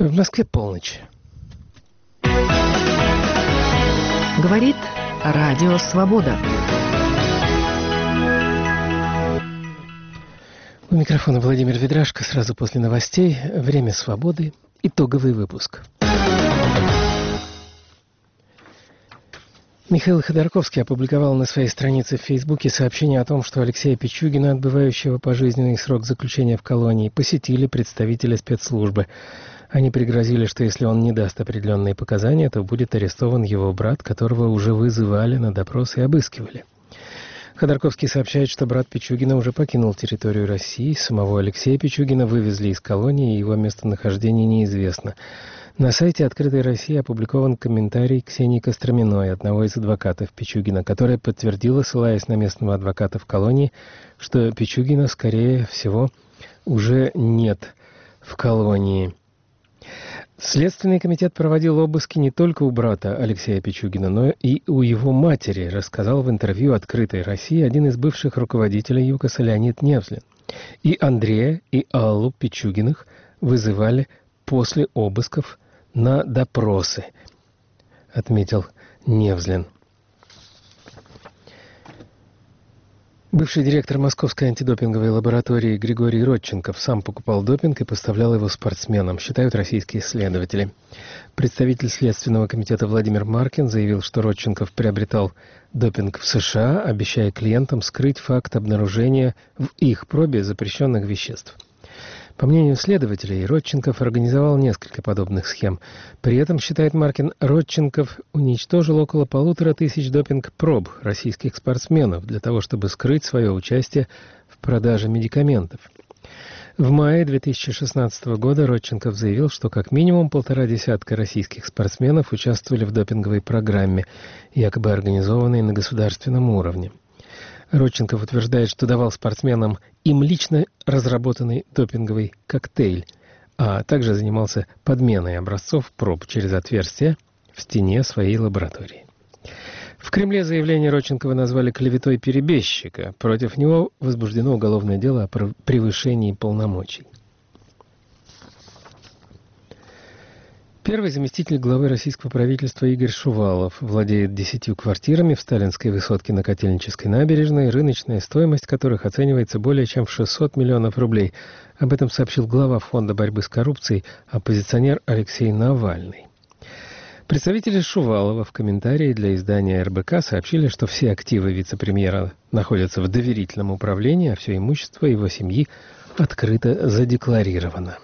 В Москве полночь. Говорит Радио Свобода. У микрофона Владимир Ведрашко. Сразу после новостей «Время свободы». Итоговый выпуск. Михаил Ходорковский опубликовал на своей странице в Фейсбуке сообщение о том, что Алексея Пичугина, отбывающего пожизненный срок заключения в колонии, посетили представители спецслужбы. Они пригрозили, что если он не даст определенные показания, то будет арестован его брат, которого уже вызывали на допрос и обыскивали. Ходорковский сообщает, что брат Пичугина уже покинул территорию России. Самого Алексея Пичугина вывезли из колонии, и его местонахождение неизвестно. На сайте «Открытой России» опубликован комментарий Ксении Костроминой, одного из адвокатов Пичугина, которая подтвердила, ссылаясь на местного адвоката в колонии, что Пичугина, скорее всего, уже нет в колонии. Следственный комитет проводил обыски не только у брата Алексея Пичугина, но и у его матери, рассказал в интервью «Открытой России» один из бывших руководителей ЮКОСа Леонид Невзлин. И Андрея, и Аллу Пичугиных вызывали после обысков на допросы, отметил Невзлин. Бывший директор Московской антидопинговой лаборатории Григорий Родченков сам покупал допинг и поставлял его спортсменам, считают российские следователи. Представитель Следственного комитета Владимир Маркин заявил, что Родченков приобретал допинг в США, обещая клиентам скрыть факт обнаружения в их пробе запрещенных веществ. По мнению следователей, Родченков организовал несколько подобных схем. При этом, считает Маркин, Родченков уничтожил около 1500 допинг-проб российских спортсменов для того, чтобы скрыть свое участие в продаже медикаментов. В мае 2016 года Родченков заявил, что как минимум 1,5 российских спортсменов участвовали в допинговой программе, якобы организованной на государственном уровне. Родченков утверждает, что давал спортсменам им лично разработанный допинговый коктейль, а также занимался подменой образцов проб через отверстия в стене своей лаборатории. В Кремле заявление Родченкова назвали клеветой перебежчика. Против него возбуждено уголовное дело о превышении полномочий. Первый заместитель главы российского правительства Игорь Шувалов владеет 10 квартирами в сталинской высотке на Котельнической набережной, рыночная стоимость которых оценивается более чем в 600 миллионов рублей. Об этом сообщил глава Фонда борьбы с коррупцией, оппозиционер Алексей Навальный. Представители Шувалова в комментарии для издания РБК сообщили, что все активы вице-премьера находятся в доверительном управлении, а все имущество его семьи открыто задекларировано.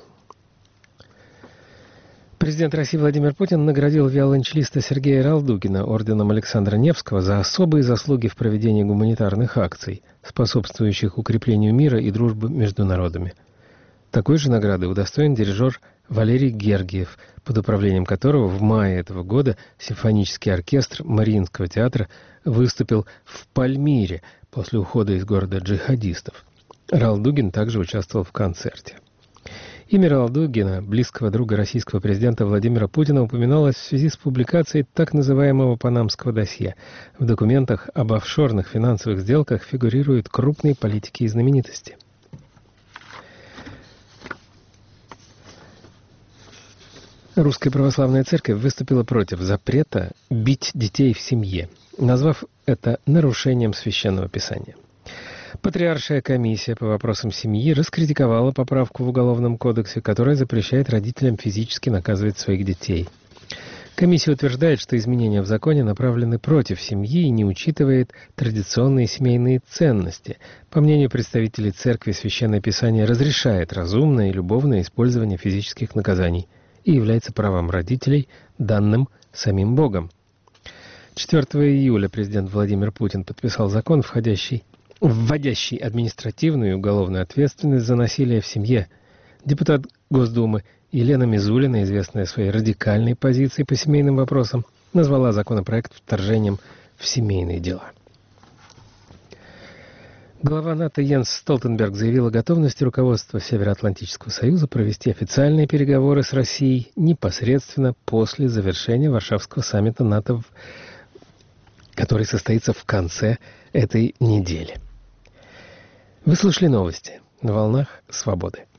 Президент России Владимир Путин наградил виолончелиста Сергея Ралдугина орденом Александра Невского за особые заслуги в проведении гуманитарных акций, способствующих укреплению мира и дружбы между народами. Такой же награды удостоен дирижер Валерий Гергиев, под управлением которого в мае этого года симфонический оркестр Мариинского театра выступил в Пальмире после ухода из города джихадистов. Ралдугин также участвовал в концерте. Имя Ралдугина, близкого друга российского президента Владимира Путина, упоминалось в связи с публикацией так называемого «Панамского досье». В документах об офшорных финансовых сделках фигурируют крупные политики и знаменитости. Русская православная церковь выступила против запрета бить детей в семье, назвав это нарушением священного писания. Патриаршая комиссия по вопросам семьи раскритиковала поправку в Уголовном кодексе, которая запрещает родителям физически наказывать своих детей. Комиссия утверждает, что изменения в законе направлены против семьи и не учитывает традиционные семейные ценности. По мнению представителей церкви, Священное Писание разрешает разумное и любовное использование физических наказаний и является правом родителей, данным самим Богом. 4 июля президент Владимир Путин подписал закон, вводящий административную и уголовную ответственность за насилие в семье. Депутат Госдумы Елена Мизулина, известная своей радикальной позицией по семейным вопросам, назвала законопроект вторжением в семейные дела. Глава НАТО Йенс Столтенберг заявил о готовности руководства Североатлантического союза провести официальные переговоры с Россией непосредственно после завершения Варшавского саммита НАТО, который состоится в конце этой недели. Вы слушали новости на волнах Свободы.